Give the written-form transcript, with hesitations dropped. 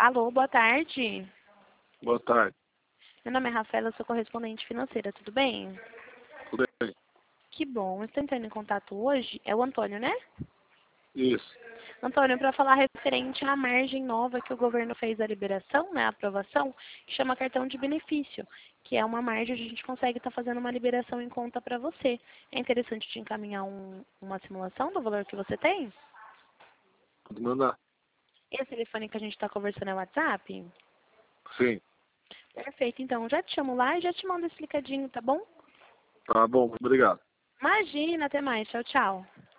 Alô, boa tarde. Boa tarde. Meu nome é Rafaela, eu sou correspondente financeira, tudo bem? Tudo bem? Que bom. Eu estou entrando em contato hoje. É o Antônio, né? Isso. Antônio, para falar referente à margem nova que o governo fez a liberação, né, a aprovação, que chama cartão de benefício, que é uma margem onde a gente consegue estar fazendo uma liberação em conta para você. É interessante te encaminhar uma simulação do valor que você tem? Pode mandar. Esse telefone que a gente está conversando é o WhatsApp? Sim. Perfeito, então já te chamo lá e já te mando esse explicadinho, tá bom? Tá bom, obrigado. Imagina, até mais. Tchau, tchau.